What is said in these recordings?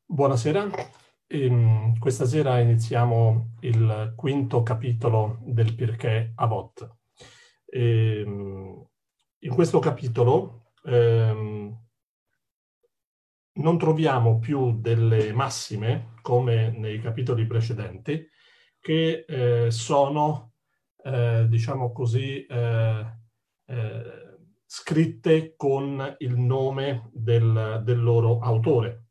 Buonasera. Questa sera iniziamo il quinto capitolo del Pirkei Avot. In questo capitolo non troviamo più delle massime, come nei capitoli precedenti, che sono, diciamo così, scritte con il nome del loro autore.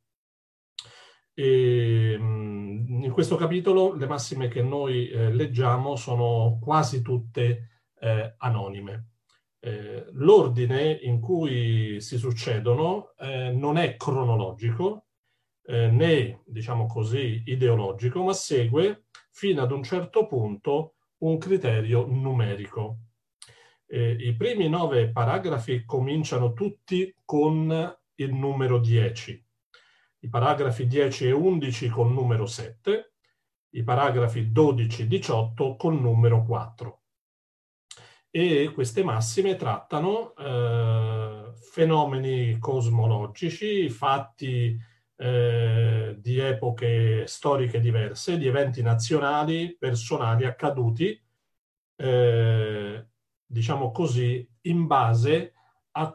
In questo capitolo le massime che noi leggiamo sono quasi tutte anonime. L'ordine in cui si succedono non è cronologico né, diciamo così, ideologico, ma segue fino ad un certo punto un criterio numerico. I primi 9 paragrafi cominciano tutti con il numero 10. I paragrafi 10 e 11 con numero 7, i paragrafi 12 e 18 con numero 4. E queste massime trattano fenomeni cosmologici, fatti di epoche storiche diverse, di eventi nazionali, personali, accaduti, diciamo così, in base a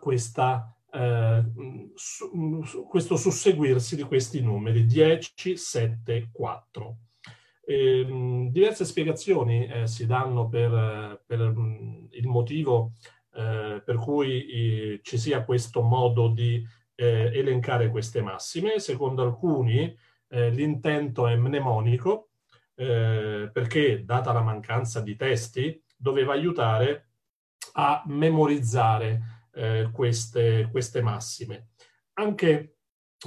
questo susseguirsi di questi numeri 10, 7, 4. Diverse spiegazioni si danno per il motivo per cui ci sia questo modo di elencare queste massime. Secondo alcuni l'intento è mnemonico, perché, data la mancanza di testi, doveva aiutare a memorizzare queste massime. Anche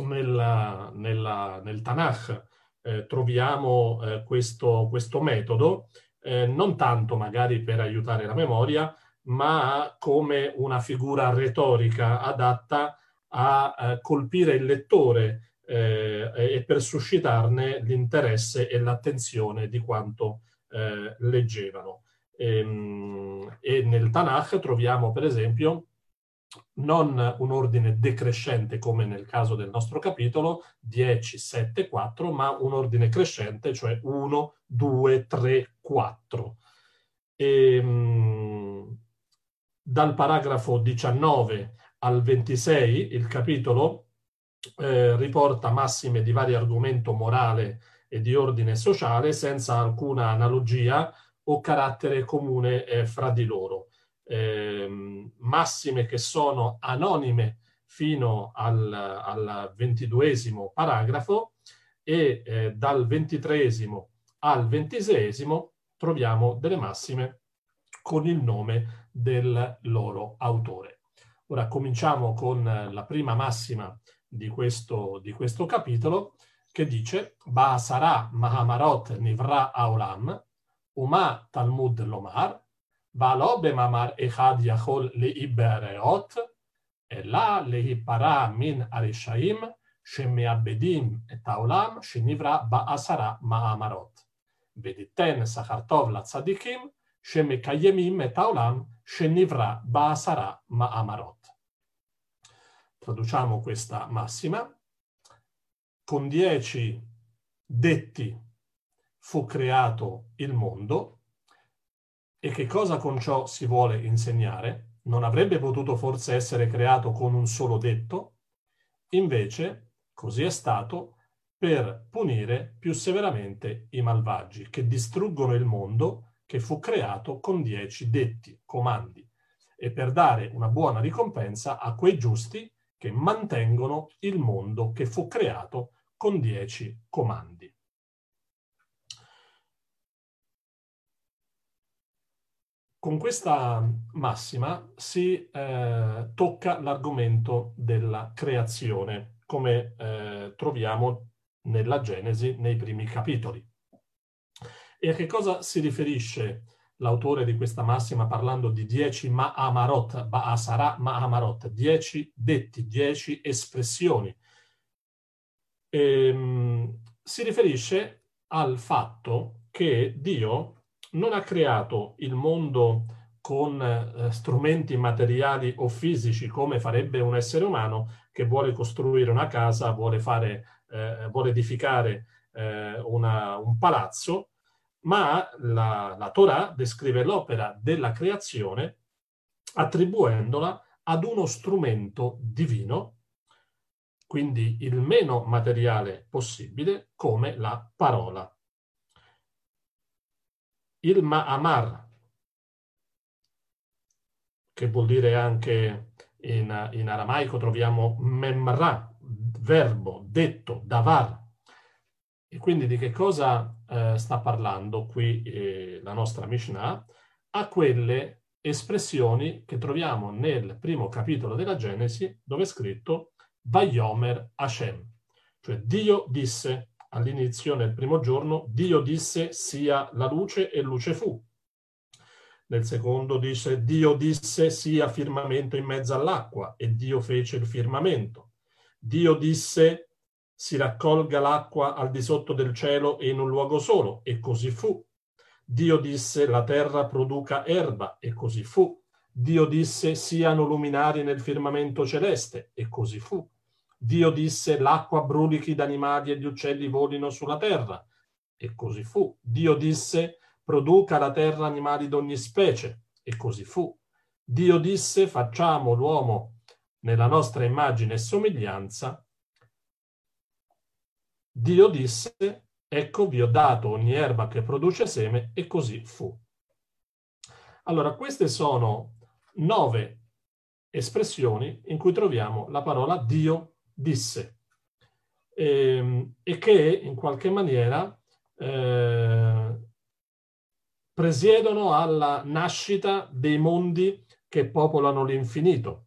nel Tanakh troviamo questo metodo, non tanto magari per aiutare la memoria, ma come una figura retorica adatta a colpire il lettore e per suscitarne l'interesse e l'attenzione di quanto leggevano. E nel Tanakh troviamo, per esempio, non un ordine decrescente come nel caso del nostro capitolo, 10, 7, 4, ma un ordine crescente, cioè 1, 2, 3, 4. Dal paragrafo 19 al 26 il capitolo riporta massime di vario argomento morale e di ordine sociale senza alcuna analogia o carattere comune fra di loro. Massime che sono anonime fino al 22esimo paragrafo e dal 23esimo al 26esimo troviamo delle massime con il nome del loro autore. Ora cominciamo con la prima massima di questo capitolo, che dice Ba'asara Mahamarot Nivra Aolam, Uma Talmud Lomar, Valo Bemamar Echad Yachol Leibereot, Ela Leipara Min Arishaim, Shemeabedim et Aolam, Shenivra Ba'asara Mahamarot. Vediten Sachartov la Tzadikim, Shemekayemim et Aolam, Shenivra Ba'asara Mahamarot. Traduciamo questa massima. Con 10 detti fu creato il mondo. E che cosa con ciò si vuole insegnare? Non avrebbe potuto forse essere creato con un solo detto? Invece, così è stato per punire più severamente i malvagi, che distruggono il mondo che fu creato con 10 detti, comandi, e per dare una buona ricompensa a quei giusti che mantengono il mondo che fu creato con 10 comandi. Con questa massima si tocca l'argomento della creazione, come troviamo nella Genesi nei primi capitoli. E a che cosa si riferisce l'autore di questa massima parlando di 10 ma'amarot, ba'asara ma'amarot, 10 detti, 10 espressioni? Si riferisce al fatto che Dio non ha creato il mondo con strumenti materiali o fisici come farebbe un essere umano che vuole costruire una casa, vuole edificare un palazzo, ma la Torah descrive l'opera della creazione attribuendola ad uno strumento divino, quindi il meno materiale possibile, come la parola. Il Ma'amar, che vuol dire anche in aramaico troviamo memra, verbo, detto, davar. E quindi di che cosa sta parlando qui la nostra Mishnah? A quelle espressioni che troviamo nel primo capitolo della Genesi, dove è scritto Vayomer Hashem, cioè Dio disse all'inizio, nel primo giorno, Dio disse sia la luce e luce fu. Nel secondo dice Dio disse sia firmamento in mezzo all'acqua e Dio fece il firmamento. Dio disse si raccolga l'acqua al di sotto del cielo e in un luogo solo, e così fu. Dio disse la terra produca erba, e così fu. Dio disse siano luminari nel firmamento celeste, e così fu. Dio disse l'acqua brulichi d'animali e di uccelli volino sulla terra, e così fu. Dio disse produca la terra animali d'ogni specie, e così fu. Dio disse facciamo l'uomo nella nostra immagine e somiglianza. Dio disse, ecco vi ho dato ogni erba che produce seme, e così fu. Allora, queste sono 9 espressioni in cui troviamo la parola Dio disse, e che in qualche maniera presiedono alla nascita dei mondi che popolano l'infinito.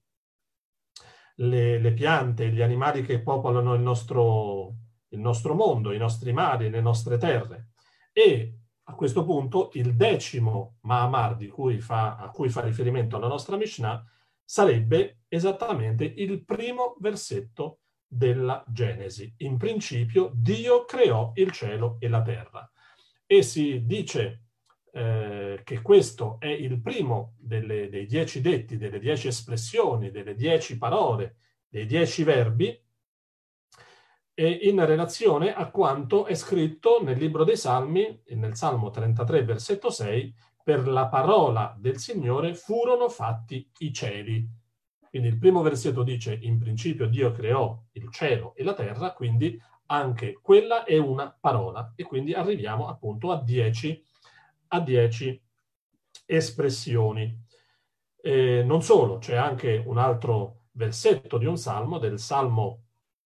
Le piante, gli animali che popolano il nostro mondo, i nostri mari, le nostre terre. E a questo punto il 10° Ma'amar a cui fa riferimento alla nostra Mishnah sarebbe esattamente il primo versetto della Genesi. In principio Dio creò il cielo e la terra. E si dice che questo è il primo dei 10 detti, delle 10 espressioni, delle 10 parole, dei 10 verbi, e in relazione a quanto è scritto nel libro dei Salmi, nel Salmo 33, versetto 6, per la parola del Signore furono fatti i cieli. Quindi il primo versetto dice in principio Dio creò il cielo e la terra, quindi anche quella è una parola, e quindi arriviamo appunto a 10 espressioni. Non solo, c'è anche un altro versetto di un salmo, del Salmo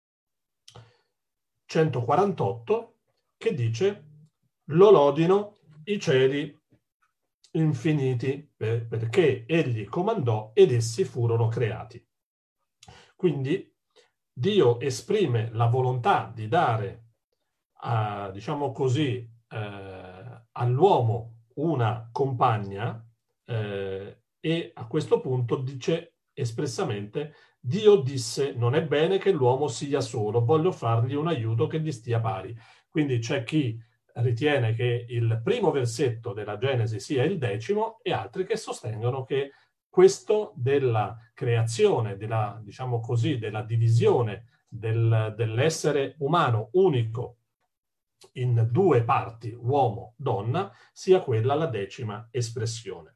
148, che dice lo lodino i cieli infiniti perché egli comandò ed essi furono creati. Quindi Dio esprime la volontà di dare, diciamo così, all'uomo una compagna, e a questo punto dice espressamente Dio disse non è bene che l'uomo sia solo, voglio fargli un aiuto che gli stia pari. Quindi c'è chi ritiene che il primo versetto della Genesi sia il 10° e altri che sostengono che questo della creazione, diciamo così, della divisione dell'essere umano unico in 2 parti, uomo, donna, sia quella la 10ª espressione.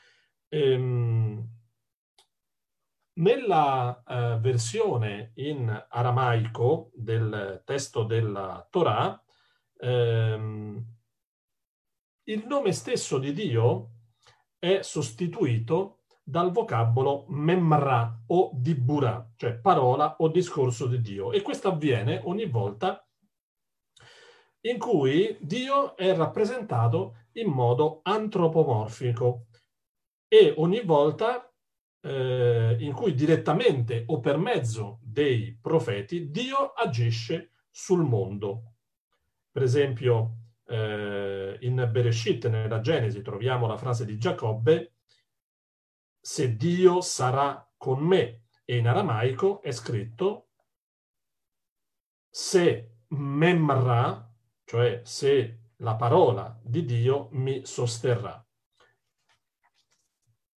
Nella versione in aramaico del testo della Torah, il nome stesso di Dio è sostituito dal vocabolo memra o dibura, cioè parola o discorso di Dio. E questo avviene ogni volta in cui Dio è rappresentato in modo antropomorfico e ogni volta in cui direttamente o per mezzo dei profeti Dio agisce sul mondo. Per esempio in Bereshit, nella Genesi, troviamo la frase di Giacobbe se Dio sarà con me, e in aramaico è scritto se memra, cioè se la parola di Dio mi sosterrà.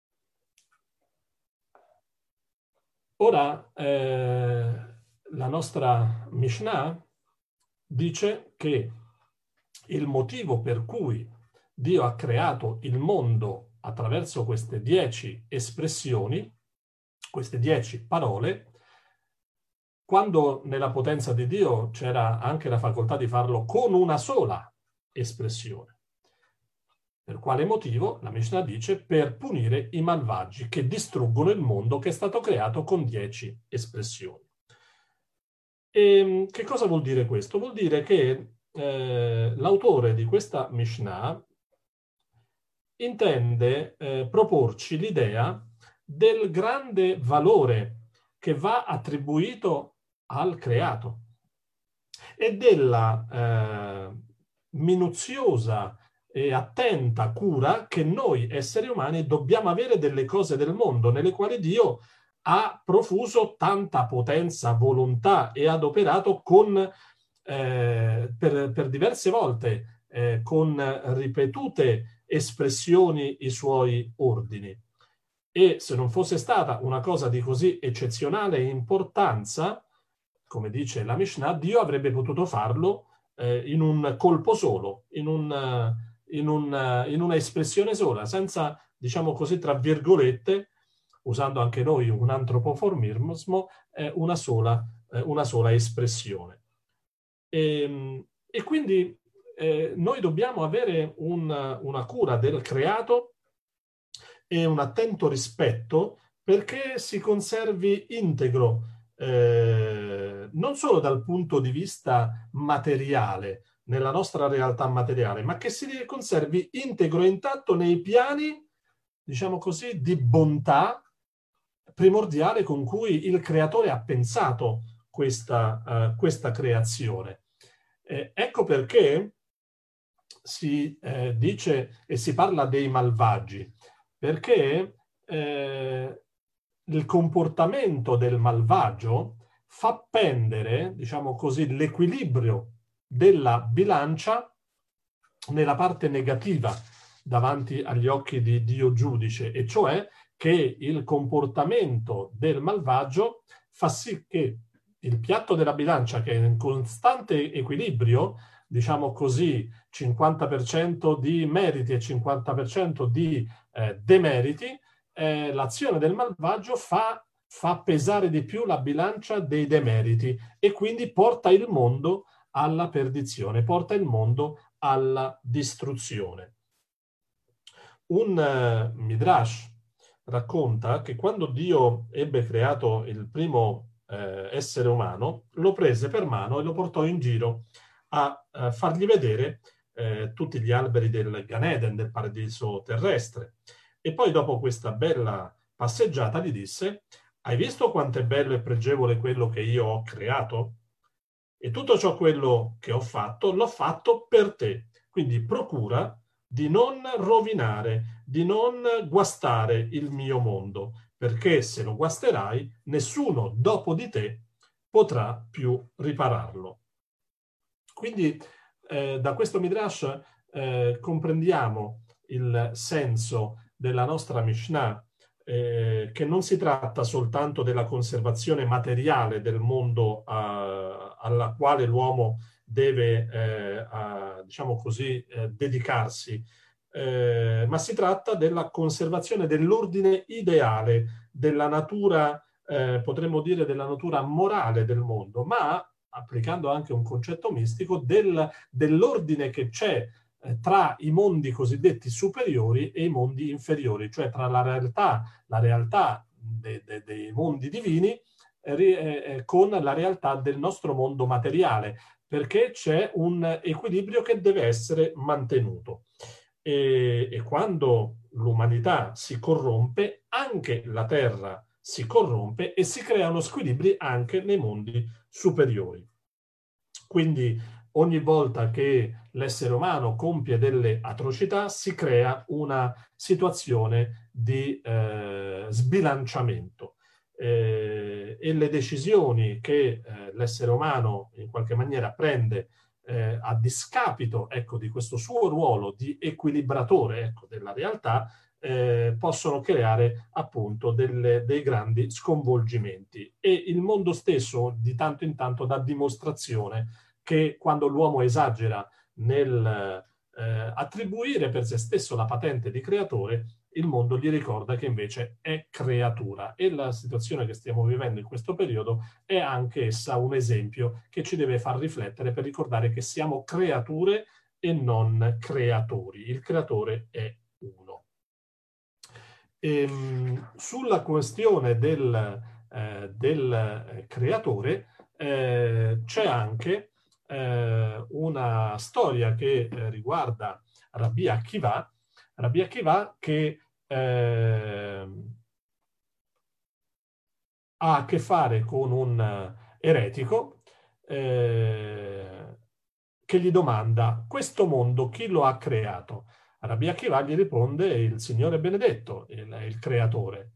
Ora, la nostra Mishnah dice che il motivo per cui Dio ha creato il mondo attraverso queste 10 espressioni, queste 10 parole, quando nella potenza di Dio c'era anche la facoltà di farlo con una sola espressione. Per quale motivo? La Mishnah dice per punire i malvagi che distruggono il mondo che è stato creato con 10 espressioni. E che cosa vuol dire questo? Vuol dire che l'autore di questa Mishnah intende proporci l'idea del grande valore che va attribuito al creato e della minuziosa e attenta cura che noi esseri umani dobbiamo avere delle cose del mondo nelle quali Dio ha profuso tanta potenza, volontà e adoperato per diverse volte con ripetute espressioni i suoi ordini. E se non fosse stata una cosa di così eccezionale importanza, come dice la Mishnah, Dio avrebbe potuto farlo in un colpo solo, in una espressione sola, senza, diciamo così, tra virgolette, usando anche noi un antropoformismo, una sola espressione. E quindi noi dobbiamo avere una cura del creato e un attento rispetto perché si conservi integro, non solo dal punto di vista materiale, nella nostra realtà materiale, ma che si conservi integro e intatto nei piani, diciamo così, di bontà primordiale con cui il creatore ha pensato questa creazione. Ecco perché si dice e si parla dei malvagi, perché il comportamento del malvagio fa pendere, diciamo così, l'equilibrio della bilancia nella parte negativa davanti agli occhi di Dio giudice, e cioè che il comportamento del malvagio fa sì che il piatto della bilancia, che è in costante equilibrio, diciamo così, 50% di meriti e 50% di demeriti, l'azione del malvagio fa pesare di più la bilancia dei demeriti e quindi porta il mondo alla perdizione, porta il mondo alla distruzione. Un Midrash racconta che quando Dio ebbe creato il primo essere umano, lo prese per mano e lo portò in giro a fargli vedere tutti gli alberi del Gan Eden, del paradiso terrestre. E poi dopo questa bella passeggiata gli disse: hai visto quanto è bello e pregevole quello che io ho creato? E tutto ciò quello che ho fatto, l'ho fatto per te. Quindi procura di non rovinare, di non guastare il mio mondo, perché se lo guasterai, nessuno dopo di te potrà più ripararlo. Quindi da questo Midrash comprendiamo il senso della nostra Mishnah, che non si tratta soltanto della conservazione materiale del mondo alla quale l'uomo deve, diciamo così, dedicarsi, ma si tratta della conservazione dell'ordine ideale, della natura, potremmo dire della natura morale del mondo, ma applicando anche un concetto mistico dell'ordine che c'è tra i mondi cosiddetti superiori e i mondi inferiori, cioè tra la realtà dei mondi divini con la realtà del nostro mondo materiale, perché c'è un equilibrio che deve essere mantenuto. E quando l'umanità si corrompe, anche la terra si corrompe e si creano squilibri anche nei mondi superiori. Quindi ogni volta che l'essere umano compie delle atrocità si crea una situazione di sbilanciamento e le decisioni che l'essere umano in qualche maniera prende a discapito, ecco, di questo suo ruolo di equilibratore, ecco, della realtà, possono creare appunto dei grandi sconvolgimenti. E il mondo stesso di tanto in tanto dà dimostrazione che quando l'uomo esagera nel attribuire per se stesso la patente di creatore, il mondo gli ricorda che invece è creatura. E la situazione che stiamo vivendo in questo periodo è anche essa un esempio che ci deve far riflettere per ricordare che siamo creature e non creatori. Il creatore è uno. Sulla questione del creatore c'è anche una storia che riguarda Rabbi Akiva che ha a che fare con un eretico che gli domanda: questo mondo chi lo ha creato? Rabbi Akiva gli risponde: il Signore benedetto, il creatore.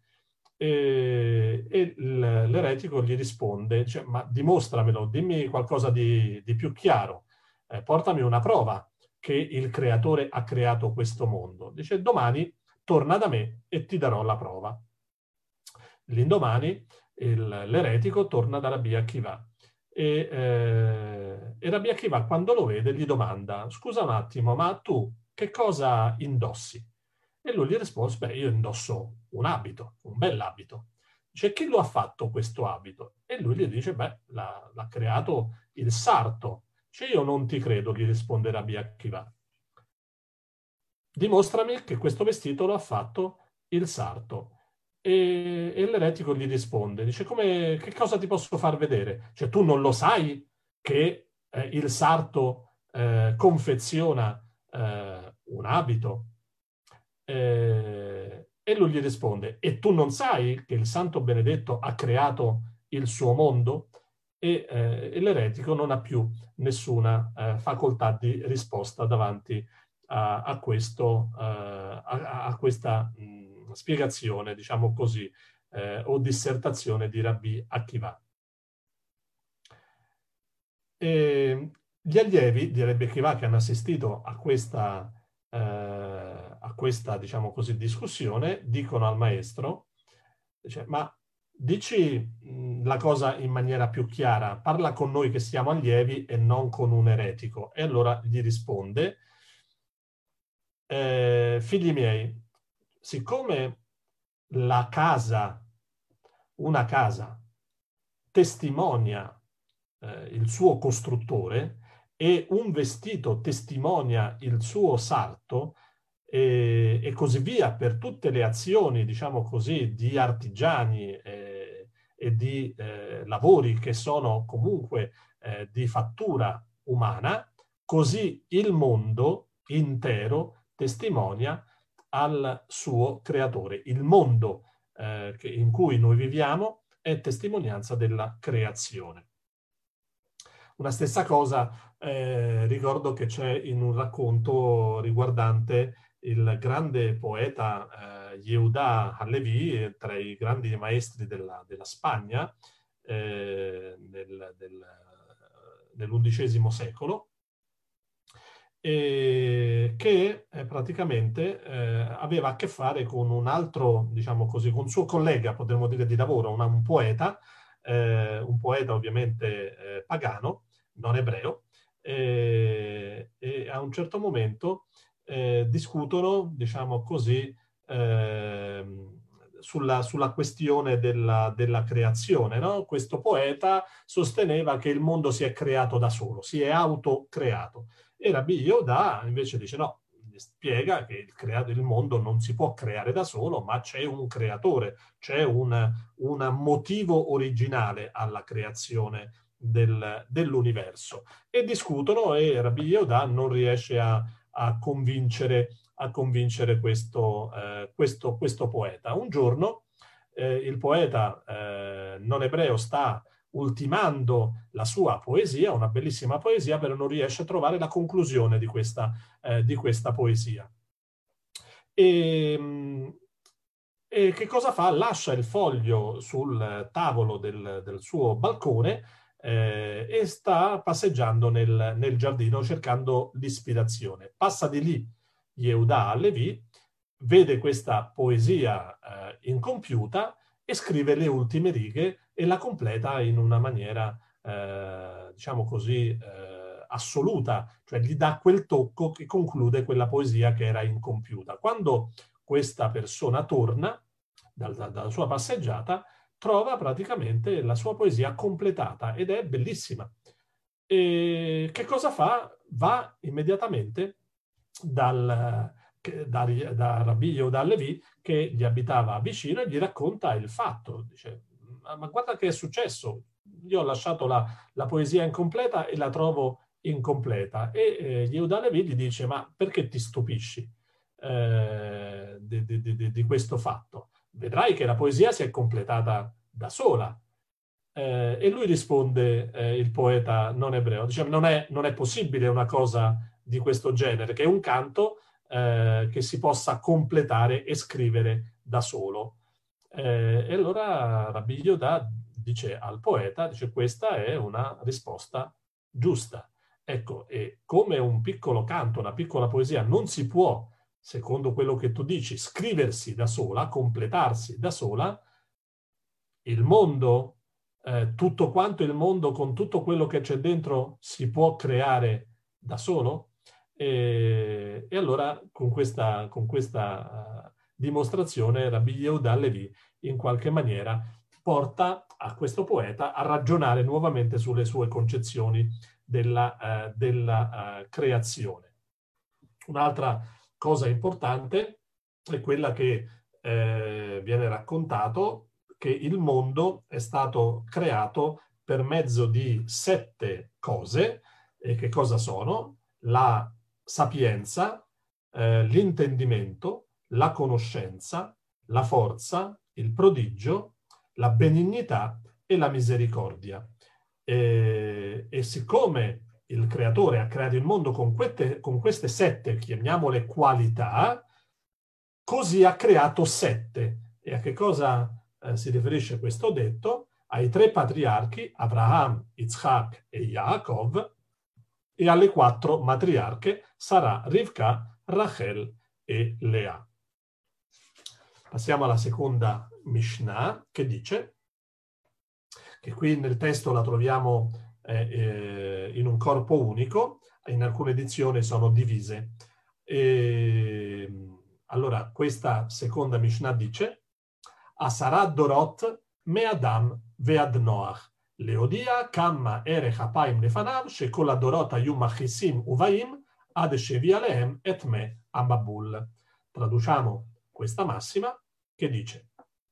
E l'eretico gli risponde, cioè, ma dimostramelo, dimmi qualcosa di più chiaro, portami una prova che il creatore ha creato questo mondo. Dice: domani torna da me e ti darò la prova. L'indomani l'eretico torna da Rabbi Akiva e Rabbi Akiva, quando lo vede, gli domanda: scusa un attimo, ma tu che cosa indossi? E lui gli risponde: beh, io indosso un abito, un bell'abito. Dice: chi lo ha fatto questo abito? E lui gli dice: beh, l'ha creato il sarto. Dice: io non ti credo, gli risponde Rabbi Akiva. Dimostrami che questo vestito lo ha fatto il sarto. E l'eretico gli risponde, dice: che cosa ti posso far vedere? Cioè, tu non lo sai che il sarto confeziona un abito? E lui gli risponde: e tu non sai che il Santo Benedetto ha creato il suo mondo? E l'eretico non ha più nessuna facoltà di risposta davanti a questa spiegazione, diciamo così, o dissertazione di Rabbi Akiva. E gli allievi di Rabbi Akiva che hanno assistito a questa, diciamo così, discussione dicono al maestro, dice: ma dici la cosa in maniera più chiara, parla con noi che siamo allievi e non con un eretico. E allora gli risponde: figli miei, siccome una casa testimonia il suo costruttore e un vestito testimonia il suo sarto e così via per tutte le azioni, diciamo così, di artigiani e di lavori che sono comunque di fattura umana, così il mondo intero testimonia al suo creatore. Il mondo in cui noi viviamo è testimonianza della creazione. Una stessa cosa ricordo che c'è in un racconto riguardante il grande poeta Yehuda Halevi, tra i grandi maestri della Spagna nell'undicesimo secolo, che praticamente aveva a che fare con un altro, diciamo così, con un suo collega, potremmo dire, di lavoro, un poeta ovviamente pagano, non ebreo, e a un certo momento discutono, diciamo così, sulla questione della creazione, no? Questo poeta sosteneva che il mondo si è creato da solo, si è autocreato. E Rabbi Yehuda invece dice no, spiega che il mondo non si può creare da solo, ma c'è un creatore, c'è un motivo originale alla creazione dell'universo. E discutono e Rabbi Yehuda non riesce a convincere questo poeta. Un giorno il poeta non ebreo sta ultimando la sua poesia, una bellissima poesia, però non riesce a trovare la conclusione di questa poesia. E che cosa fa? Lascia il foglio sul tavolo del suo balcone e sta passeggiando nel giardino cercando l'ispirazione. Passa di lì Yehuda Halevi vede questa poesia incompiuta e scrive le ultime righe e la completa in una maniera, diciamo così, assoluta, cioè gli dà quel tocco che conclude quella poesia che era incompiuta. Quando questa persona torna dalla sua passeggiata, trova praticamente la sua poesia completata ed è bellissima. E che cosa fa? Va immediatamente da Rabbi Yehuda Levi, che gli abitava vicino, e gli racconta il fatto. Dice, ma guarda che è successo, io ho lasciato la poesia incompleta e la trovo incompleta. E Yehuda Levi gli dice, ma perché ti stupisci di questo fatto? Vedrai che la poesia si è completata da sola. E lui risponde, il poeta non ebreo, dice, non è possibile una cosa di questo genere, che è un canto che si possa completare e scrivere da solo. E allora Rabbi Yehuda dice al poeta, dice, questa è una risposta giusta. Ecco, e come un piccolo canto, una piccola poesia non si può, secondo quello che tu dici, scriversi da sola, completarsi da sola, il mondo, tutto quanto il mondo con tutto quello che c'è dentro si può creare da solo? E allora con questa dimostrazione Rabbi Yehuda Levi in qualche maniera porta a questo poeta a ragionare nuovamente sulle sue concezioni della creazione. Un'altra cosa importante è quella che viene raccontato, che il mondo è stato creato per mezzo di 7 cose. E che cosa sono? La sapienza, l'intendimento, la conoscenza, la forza, il prodigio, la benignità e la misericordia. E siccome il creatore ha creato il mondo con queste 7, chiamiamole qualità, così ha creato 7. E a che cosa si riferisce questo detto? Ai 3 patriarchi, Abraham, Yitzhak e Yaakov, e alle 4 matriarche, Sarà, Rivka, Rachel e Lea. Passiamo alla seconda Mishnah, che dice, che qui nel testo la troviamo in un corpo unico, in alcune edizioni sono divise. Allora, questa seconda Mishnah dice, Asara Dorot Me'adam Ve'ad Noach, Leodia Kamma Erech Hapaim Lefanav, Shekol Adorot Hayum Machisim Uvaim, Ad Shevi Alehem Et Me Amabul. Traduciamo questa massima che dice,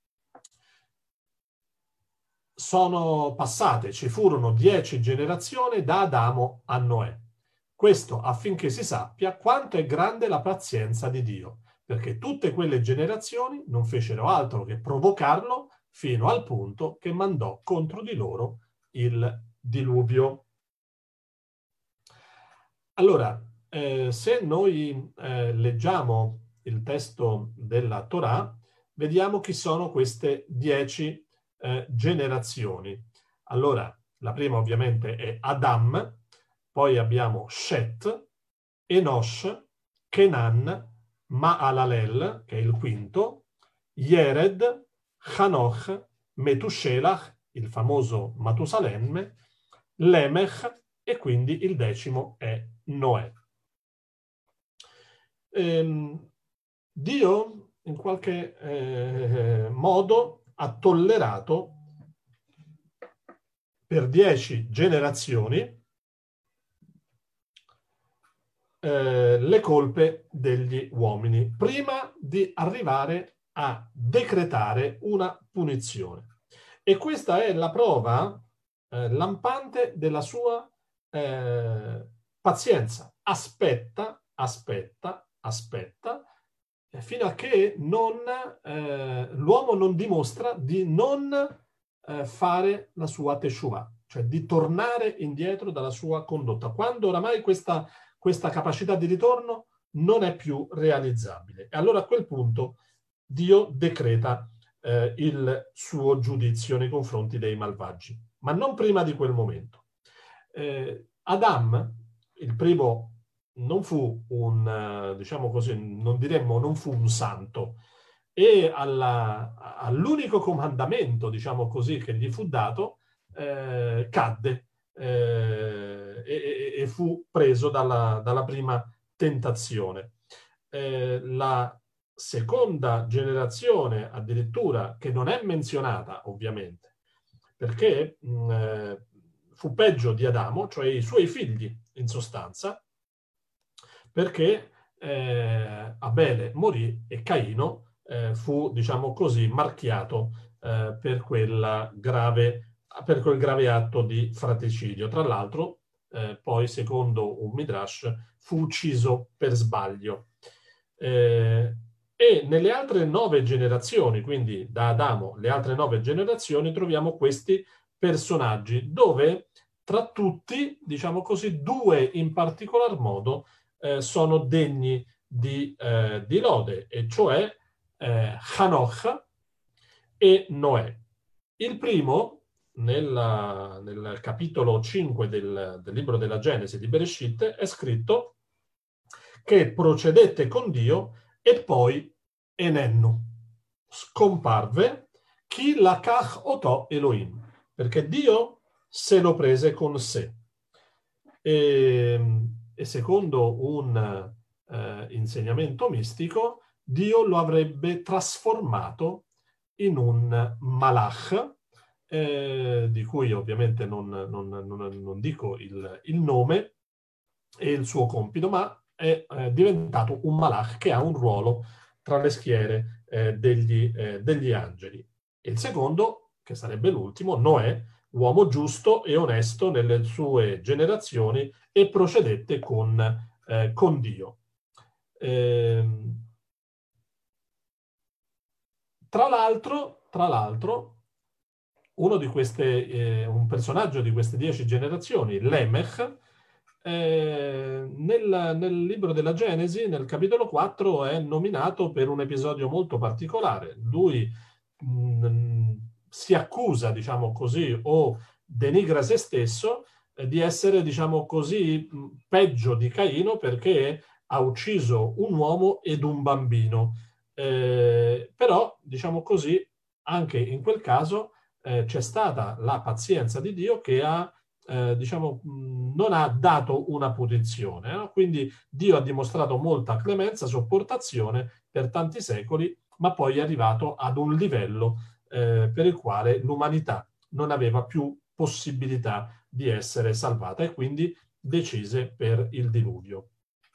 sono passate, ci furono 10 generazioni da Adamo a Noè. Questo affinché si sappia quanto è grande la pazienza di Dio, perché tutte quelle generazioni non fecero altro che provocarlo fino al punto che mandò contro di loro il diluvio. Allora, se noi leggiamo il testo della Torah, vediamo chi sono queste 10 generazioni. Allora, la prima ovviamente è Adam, poi abbiamo Shet, Enosh, Kenan, Maalalel, che è il quinto, Yered, Hanoch, Metushelach, il famoso Matusalemme, Lemech, e quindi il 10° è Noè. Dio in qualche modo ha tollerato per 10 generazioni le colpe degli uomini prima di arrivare a decretare una punizione. E questa è la prova lampante della sua pazienza. Aspetta fino a che l'uomo non dimostra di non fare la sua teshuvah, cioè di tornare indietro dalla sua condotta, quando oramai questa capacità di ritorno non è più realizzabile. E allora a quel punto Dio decreta il suo giudizio nei confronti dei malvagi, ma non prima di quel momento. Adam, il primo non fu diciamo così, non diremmo non fu un santo, e all'unico comandamento, diciamo così, che gli fu dato, cadde e fu preso dalla prima tentazione. La seconda generazione, addirittura, che non è menzionata, ovviamente, perché fu peggio di Adamo, cioè i suoi figli, in sostanza, perché Abele morì e Caino fu, diciamo così, marchiato per quel grave atto di fratricidio. Tra l'altro, poi, secondo un Midrash, fu ucciso per sbaglio. E nelle altre 9 generazioni, quindi da Adamo, le altre 9 generazioni, troviamo questi personaggi, dove tra tutti, diciamo così, 2 in particolar modo sono degni di lode, e cioè Hanoch e Noè. Il primo, nel capitolo 5 del libro della Genesi di Bereshit, è scritto che procedette con Dio e poi Enennu, scomparve chi lakach oto Elohim, perché Dio se lo prese con sé. E secondo un insegnamento mistico, Dio lo avrebbe trasformato in un malach, di cui ovviamente non dico il nome e il suo compito, ma è diventato un malach che ha un ruolo tra le schiere degli angeli. E il secondo, che sarebbe l'ultimo, Noè, uomo giusto e onesto nelle sue generazioni, e procedette con Dio. Tra l'altro, un personaggio di queste 10 generazioni, Lemech, nel libro della Genesi, nel capitolo 4, è nominato per un episodio molto particolare. Lui si accusa, diciamo così, o denigra se stesso di essere, diciamo così, peggio di Caino, perché ha ucciso un uomo ed un bambino. Però, diciamo così, anche in quel caso c'è stata la pazienza di Dio che diciamo, non ha dato una punizione, no? Quindi Dio ha dimostrato molta clemenza, sopportazione per tanti secoli, ma poi è arrivato ad un livello per il quale l'umanità non aveva più possibilità di essere salvata, e quindi decise per il diluvio.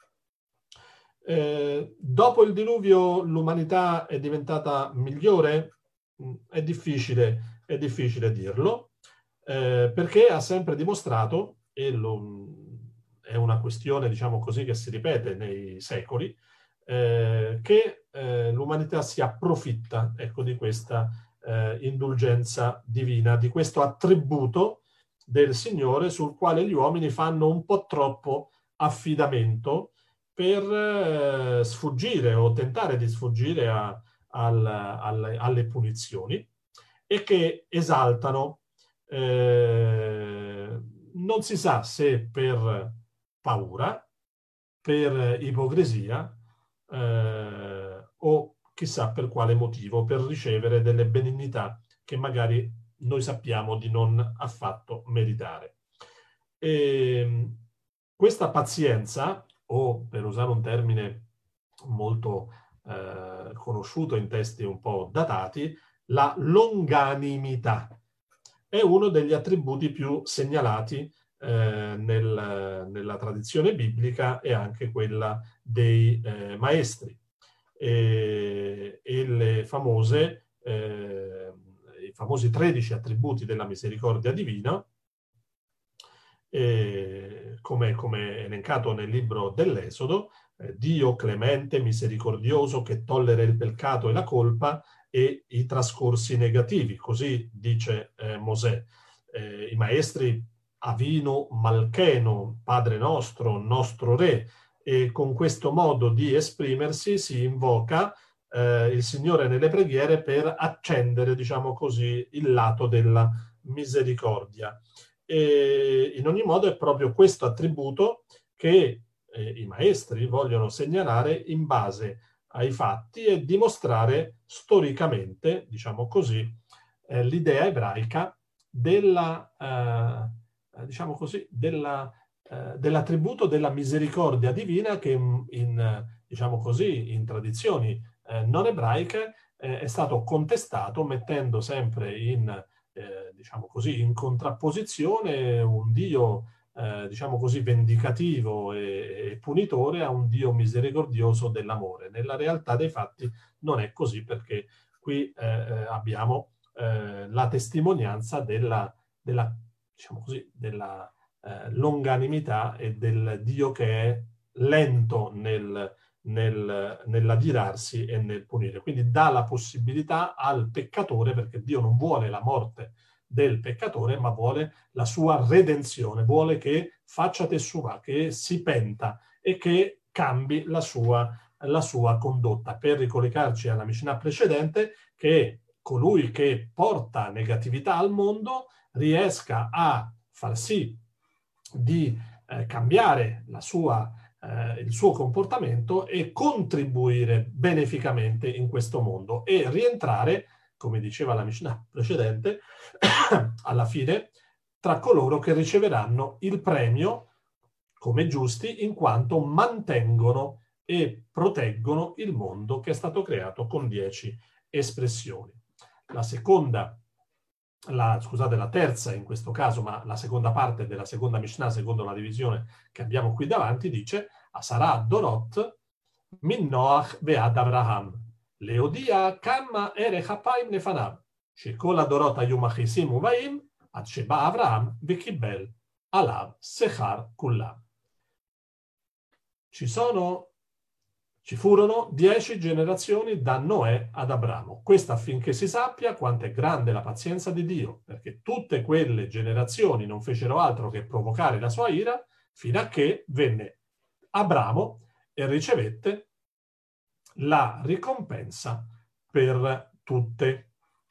Dopo il diluvio l'umanità è diventata migliore? È difficile dirlo, perché ha sempre dimostrato, e è una questione, diciamo così, che si ripete nei secoli, che l'umanità si approfitta, ecco, di questa indulgenza divina, di questo attributo del Signore sul quale gli uomini fanno un po' troppo affidamento per sfuggire o tentare di sfuggire alle punizioni, e che esaltano, non si sa se per paura, per ipocrisia, o chissà per quale motivo, per ricevere delle benignità che magari noi sappiamo di non affatto meritare. Questa pazienza, o per usare un termine molto conosciuto in testi un po' datati, la longanimità, è uno degli attributi più segnalati nella tradizione biblica e anche quella dei maestri. E i famosi 13 attributi della misericordia divina, come elencato nel libro dell'Esodo, Dio clemente, misericordioso, che tollera il peccato e la colpa e i trascorsi negativi, così dice Mosè. I maestri Avinu Malcheno, Padre nostro, nostro Re, e con questo modo di esprimersi si invoca il Signore nelle preghiere per accendere, diciamo così, il lato della misericordia. E in ogni modo è proprio questo attributo che i maestri vogliono segnalare in base ai fatti e dimostrare storicamente, diciamo così, l'idea ebraica diciamo così, dell'attributo della misericordia divina che diciamo così, in tradizioni non ebraiche è stato contestato, mettendo sempre diciamo così, in contrapposizione un Dio diciamo così, vendicativo e punitore a un Dio misericordioso dell'amore. Nella realtà dei fatti non è così, perché qui abbiamo la testimonianza diciamo così, della longanimità e del Dio che è lento nell'adirarsi e nel punire. Quindi dà la possibilità al peccatore, perché Dio non vuole la morte del peccatore, ma vuole la sua redenzione, vuole che faccia teshuvah, che si penta e che cambi la sua condotta. Per ricollegarci alla Mishnah precedente, che colui che porta negatività al mondo riesca a far sì di cambiare il suo comportamento e contribuire beneficamente in questo mondo e rientrare, come diceva la Mishnah precedente, alla fine tra coloro che riceveranno il premio come giusti, in quanto mantengono e proteggono il mondo che è stato creato con 10 espressioni. La terza in questo caso, ma la seconda parte della seconda Mishnah, secondo la divisione che abbiamo qui davanti, dice Asara Dorot min Noach ve'ad Avraham leodia kama erech hapaim nefanav shekol adorot hayu machisim uvaim ad sheba Avraham vekibel alav sechar kullam. Ci furono 10 generazioni da Noè ad Abramo. Questo affinché si sappia quanto è grande la pazienza di Dio, perché tutte quelle generazioni non fecero altro che provocare la sua ira, fino a che venne Abramo e ricevette la ricompensa per tutte.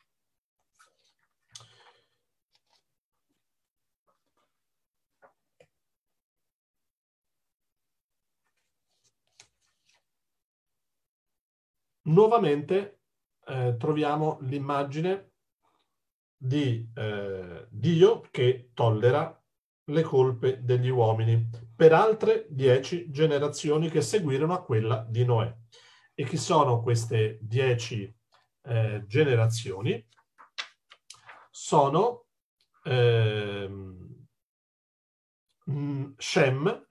Nuovamente troviamo l'immagine di Dio che tollera le colpe degli uomini per altre 10 generazioni che seguirono a quella di Noè. E chi sono queste 10 generazioni? Sono Shem,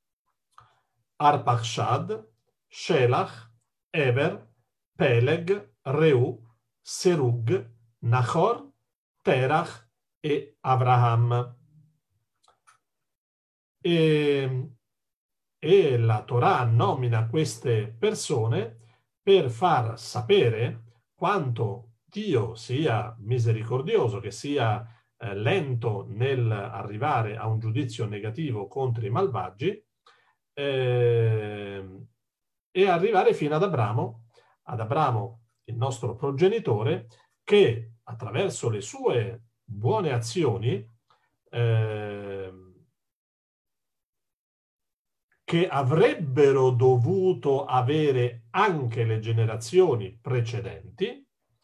Arpachshad, Shelach, Eber, Peleg, Reu, Serug, Nahor, Terach e Avraham. E la Torah nomina queste persone per far sapere quanto Dio sia misericordioso, che sia lento nell'arrivare a un giudizio negativo contro i malvagi, e arrivare fino ad Abramo, il nostro progenitore, che attraverso le sue buone azioni che avrebbero dovuto avere anche le generazioni precedenti,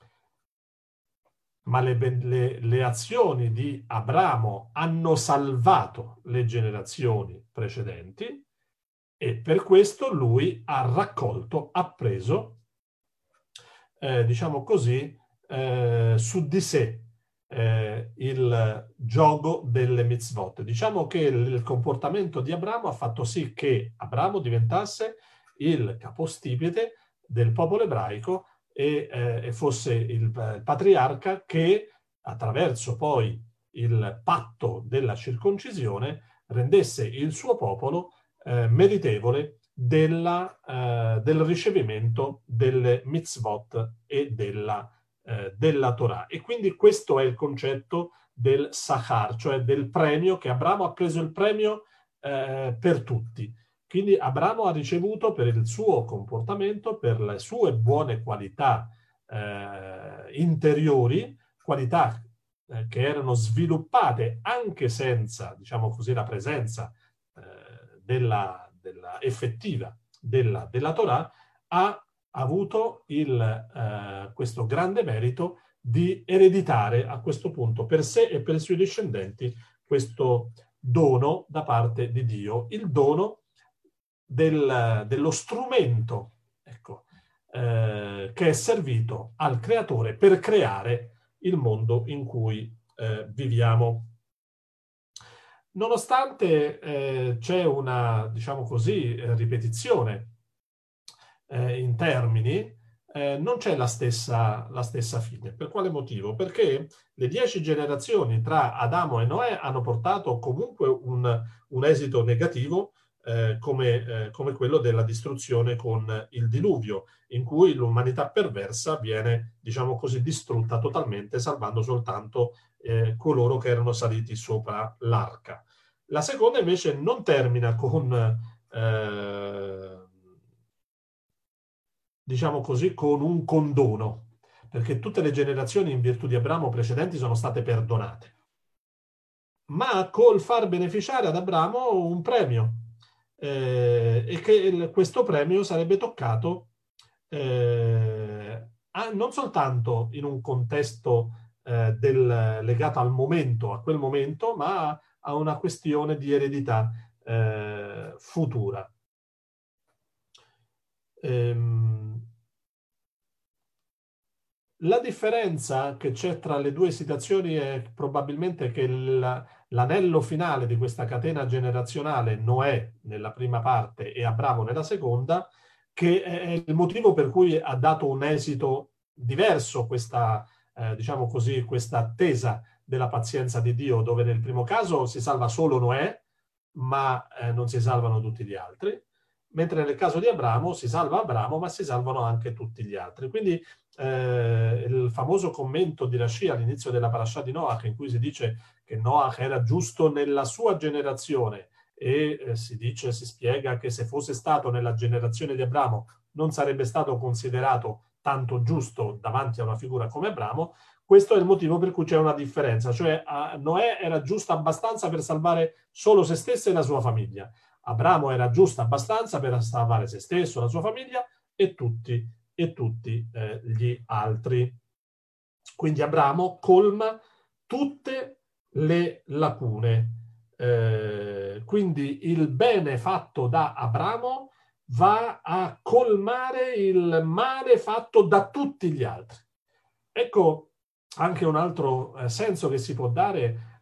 ma le azioni di Abramo hanno salvato le generazioni precedenti, e per questo lui ha preso, diciamo così, su di sé il giogo delle mitzvot. Diciamo che il comportamento di Abramo ha fatto sì che Abramo diventasse il capostipite del popolo ebraico e fosse il patriarca che, attraverso poi il patto della circoncisione, rendesse il suo popolo meritevole del ricevimento delle mitzvot e della Torah. E quindi questo è il concetto del Sachar, cioè del premio, che Abramo ha preso il premio per tutti. Quindi Abramo ha ricevuto per il suo comportamento, per le sue buone qualità interiori, qualità che erano sviluppate anche senza, diciamo così, la presenza effettiva della Torah, ha avuto questo grande merito di ereditare a questo punto per sé e per i suoi discendenti questo dono da parte di Dio, il dono dello strumento, ecco, che è servito al creatore per creare il mondo in cui viviamo. Nonostante c'è una, diciamo così, ripetizione in termini, non c'è la stessa fine. Per quale motivo? Perché le 10 generazioni tra Adamo e Noè hanno portato comunque un esito negativo, come quello della distruzione con il diluvio, in cui l'umanità perversa viene, diciamo così, distrutta totalmente, salvando soltanto coloro che erano saliti sopra l'arca. La seconda invece non termina con diciamo così, con un condono, perché tutte le generazioni in virtù di Abramo precedenti sono state perdonate, ma col far beneficiare ad Abramo un premio, e che questo premio sarebbe toccato non soltanto in un contesto legato al momento, a quel momento, ma a una questione di eredità futura. La differenza che c'è tra le due situazioni è probabilmente che l'anello finale di questa catena generazionale, Noè nella prima parte e Abramo nella seconda, che è il motivo per cui ha dato un esito diverso questa, diciamo così, questa attesa della pazienza di Dio, dove nel primo caso si salva solo Noè, ma non si salvano tutti gli altri, mentre nel caso di Abramo si salva Abramo, ma si salvano anche tutti gli altri. Quindi il famoso commento di Rashi all'inizio della parasha di Noach, in cui si dice che Noach era giusto nella sua generazione e si spiega che se fosse stato nella generazione di Abramo non sarebbe stato considerato tanto giusto davanti a una figura come Abramo. Questo è il motivo per cui c'è una differenza, cioè Noè era giusto abbastanza per salvare solo se stesso e la sua famiglia. Abramo era giusto abbastanza per salvare se stesso, la sua famiglia e tutti gli altri. Quindi Abramo colma tutte le lacune. Quindi il bene fatto da Abramo va a colmare il male fatto da tutti gli altri. Ecco anche un altro senso che si può dare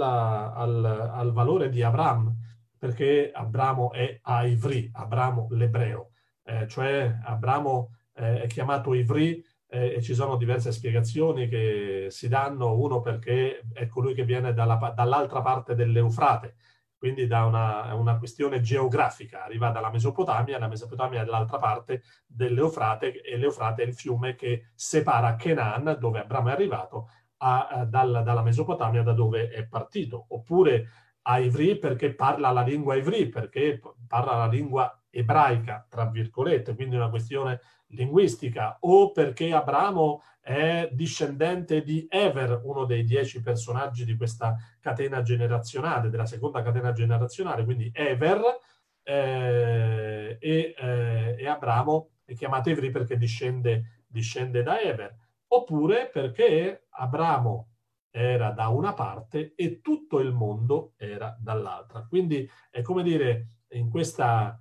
al valore di Abram, perché Abramo è Ivri, Abramo l'ebreo, cioè Abramo è chiamato Ivri e ci sono diverse spiegazioni che si danno, uno perché è colui che viene dall'altra parte dell'Eufrate, quindi da una questione geografica, arriva dalla Mesopotamia, la Mesopotamia è dall'altra parte dell'Eufrate e l'Eufrate è il fiume che separa Canaan, dove Abramo è arrivato, dalla Mesopotamia, da dove è partito. Oppure a Ivri perché parla la lingua Ivri, perché parla la lingua ebraica, tra virgolette, quindi una questione linguistica, o perché Abramo è discendente di Ever, uno dei 10 personaggi di questa catena generazionale, della seconda catena generazionale, quindi Ever, e Abramo è chiamato Ivri perché discende da Ever, oppure perché Abramo era da una parte e tutto il mondo era dall'altra. Quindi è come dire, in questa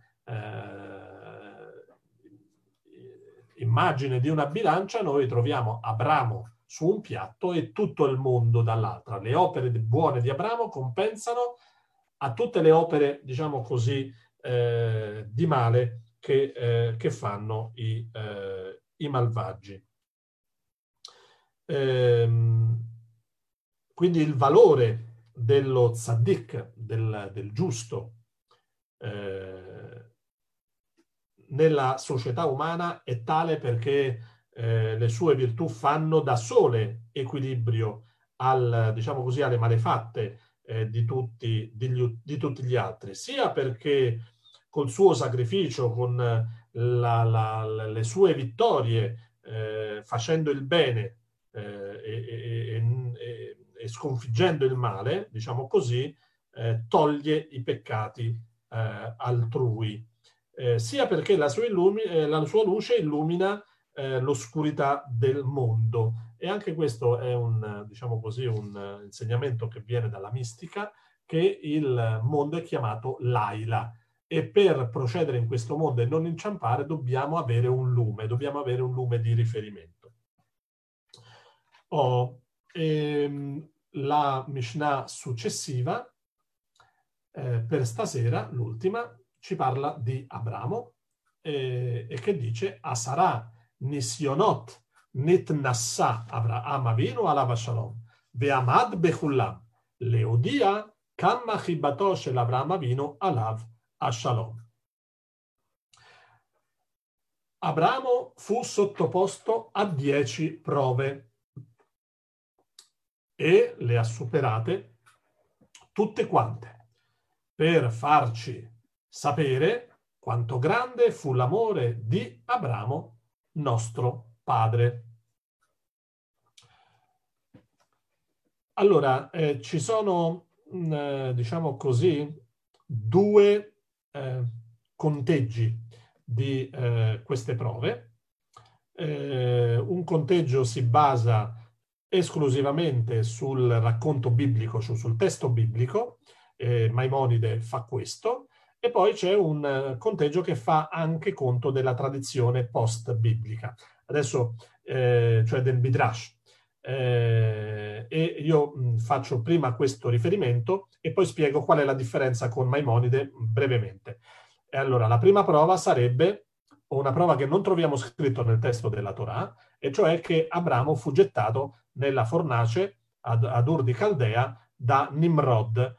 immagine di una bilancia noi troviamo Abramo su un piatto e tutto il mondo dall'altra. Le opere buone di Abramo compensano a tutte le opere, diciamo così, di male che fanno i malvagi. Quindi il valore dello tzaddik, del giusto, nella società umana è tale perché le sue virtù fanno da sole equilibrio diciamo così, alle malefatte di tutti gli altri, sia perché col suo sacrificio, con le sue vittorie, facendo il bene e sconfiggendo il male, diciamo così, toglie i peccati altrui, sia perché la sua luce illumina l'oscurità del mondo. E anche questo è diciamo così, un insegnamento che viene dalla mistica, che il mondo è chiamato Laila, e per procedere in questo mondo e non inciampare dobbiamo avere un lume di riferimento. La Mishnah successiva, per stasera, l'ultima, ci parla di Abramo, e che dice: Asara nisionot nitnassa Avraham Avinu alav shalom ve'amad bechullam leodia kamma chibato shel Avraham Avinu alav shalom. Abramo fu sottoposto a 10 prove e le ha superate tutte quante, per farci sapere quanto grande fu l'amore di Abramo, nostro padre. Allora, ci sono, diciamo così, due conteggi di queste prove. Un conteggio si basa esclusivamente sul racconto biblico, cioè sul testo biblico, Maimonide fa questo, e poi c'è un conteggio che fa anche conto della tradizione post-biblica, adesso, cioè del Midrash. E io faccio prima questo riferimento e poi spiego qual è la differenza con Maimonide brevemente. E allora, la prima prova sarebbe una prova che non troviamo scritto nel testo della Torah, e cioè che Abramo fu gettato nella fornace ad Ur di Caldea da Nimrod,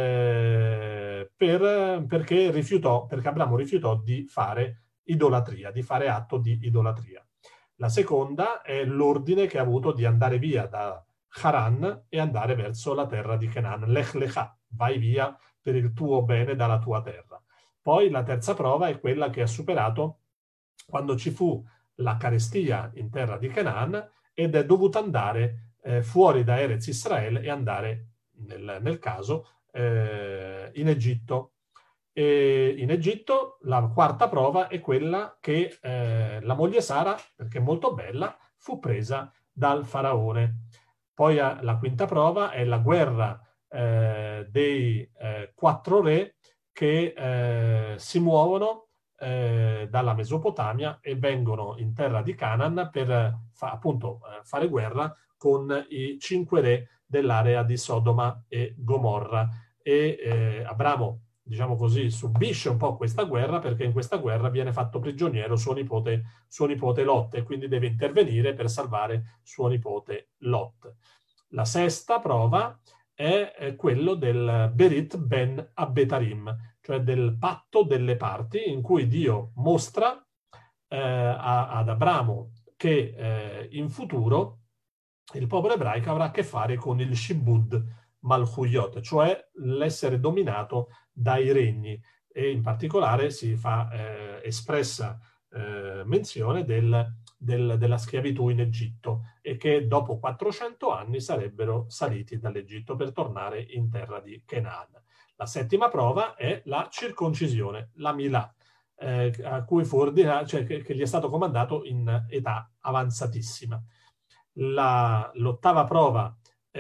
perché Abramo rifiutò di fare idolatria, di fare atto di idolatria. La seconda è l'ordine che ha avuto di andare via da Haran e andare verso la terra di Canaan. Lech lecha, vai via per il tuo bene dalla tua terra. Poi la terza prova è quella che ha superato quando ci fu la carestia in terra di Canaan ed è dovuto andare fuori da Erez Israele e andare, nel caso, in Egitto. E in Egitto la quarta prova è quella che la moglie Sara, perché è molto bella, fu presa dal faraone. Poi la quinta prova è la guerra dei 4 re che si muovono dalla Mesopotamia e vengono in terra di Canaan per appunto fare guerra con i 5 re dell'area di Sodoma e Gomorra. E Abramo, diciamo così, subisce un po' questa guerra, perché in questa guerra viene fatto prigioniero suo nipote Lot, e quindi deve intervenire per salvare suo nipote Lot. La sesta prova è quello del Berit ben Abetarim, cioè del patto delle parti, in cui Dio mostra ad Abramo che in futuro il popolo ebraico avrà a che fare con il Shibud Malchuyot, cioè l'essere dominato dai regni, e in particolare si fa espressa menzione della schiavitù in Egitto, e che dopo 400 anni sarebbero saliti dall'Egitto per tornare in terra di Canaan. La settima prova è la circoncisione, la Milà, a cui fu ordinato, cioè che gli è stato comandato in età avanzatissima. L'ottava prova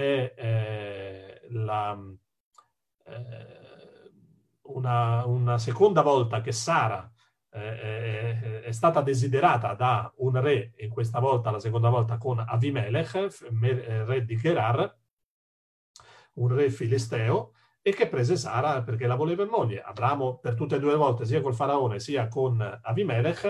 è una seconda volta che Sara è stata desiderata da un re, e questa volta, la seconda volta, con Avimelech, re di Gerar, un re filisteo, e che prese Sara perché la voleva in moglie. Abramo per tutte e 2 le volte, sia col faraone sia con Avimelech,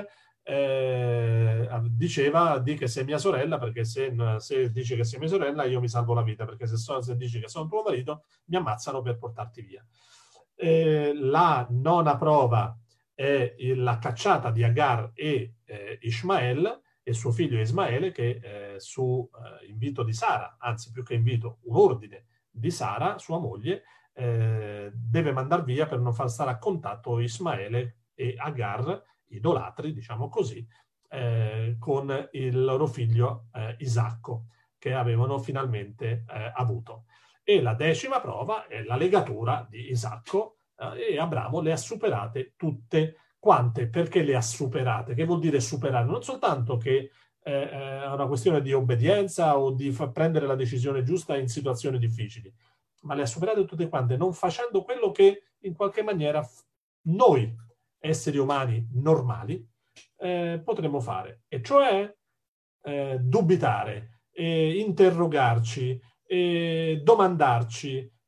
diceva: di che sei mia sorella, perché se dici che sei mia sorella io mi salvo la vita, perché se dici che sono tuo marito mi ammazzano per portarti via. La nona prova è la cacciata di Agar e Ishmael e suo figlio Ismaele, che su invito di Sara, anzi più che invito, un ordine di Sara, sua moglie, deve mandar via per non far stare a contatto Ismaele e Agar, idolatri, diciamo così, con il loro figlio Isacco, che avevano finalmente avuto. E la 10ª prova è la legatura di Isacco e Abramo le ha superate tutte quante. Perché le ha superate? Che vuol dire superare? Non soltanto che è una questione di obbedienza o di prendere la decisione giusta in situazioni difficili, ma le ha superate tutte quante non facendo quello che in qualche maniera noi, esseri umani normali, potremmo fare, e cioè dubitare, interrogarci, domandarci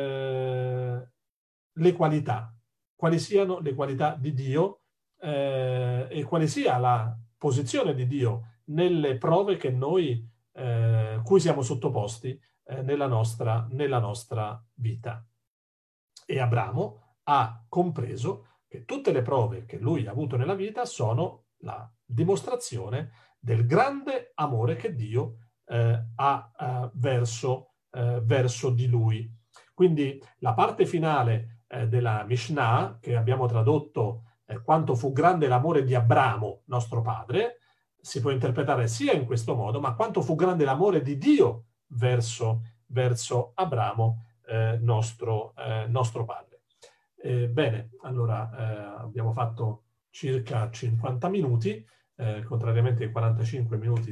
le qualità, quali siano le qualità di Dio e quale sia la posizione di Dio nelle prove che noi cui siamo sottoposti nella nostra vita. E Abramo ha compreso che tutte le prove che lui ha avuto nella vita sono la dimostrazione del grande amore che Dio ha verso di lui. Quindi la parte finale della Mishnah, che abbiamo tradotto quanto fu grande l'amore di Abramo, nostro padre, si può interpretare sia in questo modo, ma quanto fu grande l'amore di Dio verso Abramo, nostro padre. Bene, allora abbiamo fatto circa 50 minuti, contrariamente ai 45 minuti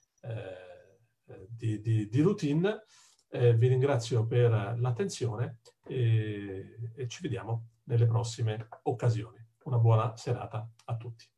di routine. Vi ringrazio per l'attenzione e ci vediamo nelle prossime occasioni. Una buona serata a tutti.